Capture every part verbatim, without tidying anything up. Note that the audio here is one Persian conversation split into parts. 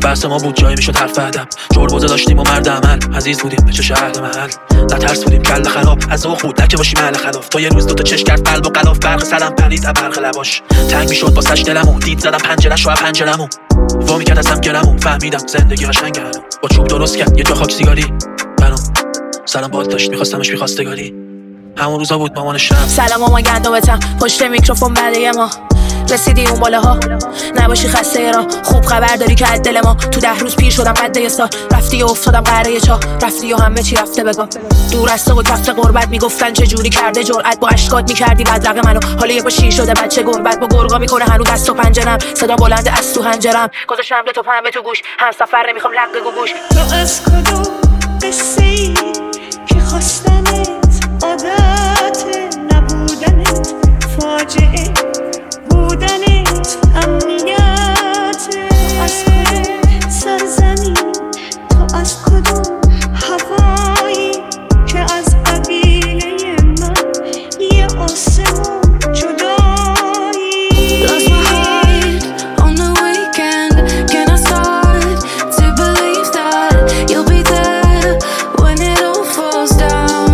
بحث ما بود جایی میشد حرف ادب، جربوزه داشتیم و مرد عمل، عزیز بودیم به چه شهر محل، نه ترس بودیم کله خراب، از ذوق بود نه که باشیم اهل خلاف. تو یه روز دوتا چش کرد قلب و غلاف، برق سرم پرید از برق لباش، تنگ میشد واسش دلمون، دید زدم پنجره‌ش رو پنجرمون، وا میکرد ازم گرمون، فهمیدم زندگی قشنگه با چوب درست کرد یه جا خاک سیگاری برام، سلام باد داشت میخواستمش میخواستگاری، همون روزا بود مامان شب. سلام مامان گندمتم پشت میکروفون بعد ما رسیدی اون بالاها، نباشی خسته را خوب خبر داری که از دل ما تو ده روز پیر شدم قد یه سال، رفتی و افتادم قره چاه، رفتی و همه چی رفته بگم دور از تو و کف قربت، میگفتن چه جوری کرده جرأت با اشکات میکردی بدرق منو، حالا یه با شیر شده بچه گربت با گرگا میکنه هنوز دست و پنجرم، صدا بلند از تو هنجرم، گذاشتم تو پنبه تو گوش، هم سفر نمیخوام لق گوش. تو از کدوم قصه‌ای که خواستنت عادت نبودنت فاجعه بودنت امنیت، تو از کدوم سرزمین، تو از کدوم هوایی که از قبیله من یه آسمون جدایی. Lost my heart on the weekend. Can I start to believe that you'll be there when it all falls down?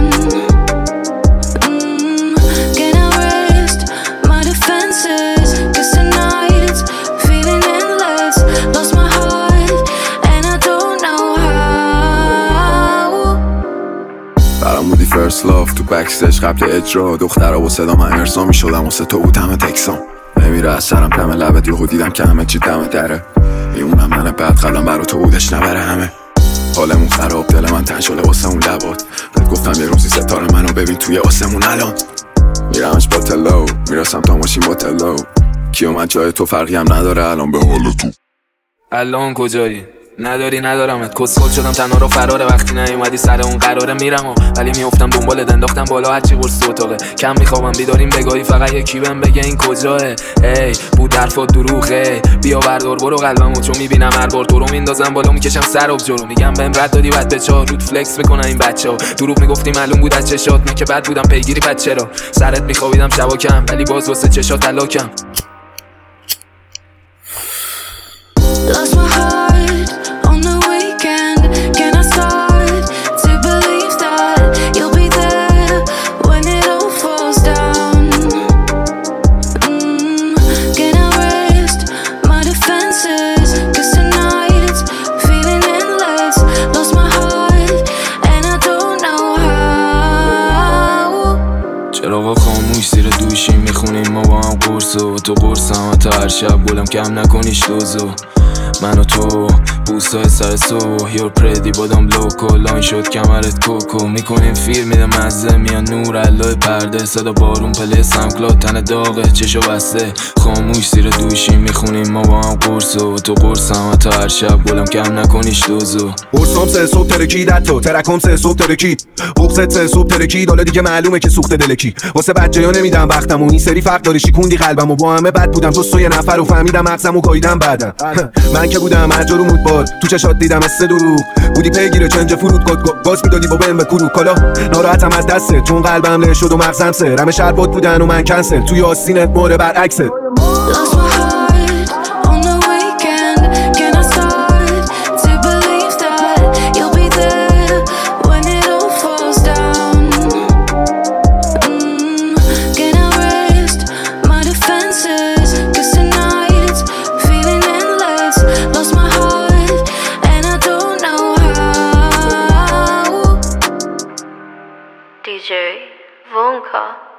Mm, can I rest my defenses? Cause tonight's feeling endless. Lost my heart and I don't know how. برام بودی first love تو بکستیج قبل اجرا، دخترها و صدا من ارسا میشدم واسه تو بود همه تکسام، نمیره از سرم دم لبت، یهو دیدم که همه چی دم دره، میمونم من بعد قلم برا تو بودش نبره همه، حالمون خراب دل من تن شده واسه اون لبات، بهت گفتم یه روزی ستاره منو ببین توی آسمون الان، میرمش با تلو میرسم تا ماشین با تلو، کیومد جای تو فرقی هم نداره الان به حال تو. الان کجایی؟ نداری ندارمت، کسخل شدم تنها رو فراره، وقتی نیومدی سر اون قراره میرم و ولی میافتم دنبالت، انداختم بالا هرچی قرص تو اتاقه، کم میخوابم بیداریم بگاهی فقط یکی بهم بگه این کجاه، ای بود حرفات دروغه، بیا بردار برو قلبمو، چون میبینم هر بار تو رو میندازم بالا میکشم سر و جلو، میگم بهم رد دادی بعد به چهار رود فلکس میکنن این بچه‌ها، دروغ میگفتی معلوم بود از چشات، من که بد بودم پیگیری پد چرا سرت میخوابیدم شبا کم، ولی باز واسه چشات طلاقم. Lost my heart on the weekend. Can I start to believe that you'll be there when it all falls down? Mm, can I rest my defenses? Cause tonight's feeling endless. Lost my heart and I don't know how. چراغا خاموش زیر دوشی میخونیم ما با هم قرصو، تو قرصم تا هر شب گلم کم نکنیش دوزو، من و تو بوسای سر سو، یور پردی بادم لوکو، لاین شد کمرت کوکو، میکنیم فیلم میده مزه، میان نور علای پرده، صدا بارون پله سمکلات تن داغه چشو بسته، خاموش زیر دوشی میخونیم ما با هم قرصو، تو قرصم تا هر شب گلم کم نکنیش دوزو، قرصم سه صبح ترکی دتو ترکم سه صبح ترکی بغزت سه صبح ترکی، دالا دیگه معلومه که سوخت دلکی، واسه بچه‌ها نمیدم وقتمو، این سری فرق داره شیکوندی قلبمو، با همه بد بودم جز تو یه نفر و فهمیدم مغزمو گاییدم بعدم، من که بودم هر جا رو مود باد، تو چشات دیدم استه دروغ بودی پیگیر چنج فرود گد باز میدادی با بهم به کرو کالا، ناراحتم از دسته چون قلبم له شد و مغزم سه، رم شربات بودن و من کنسل توی آستینت مور برعکسه. Lost my heart on the weekend. Can I start to believe that you'll be there when it all falls down? Mm, can I rest my defenses? Cause tonight's feeling endless. Lost my heart and I don't know how. دی جی Vonka.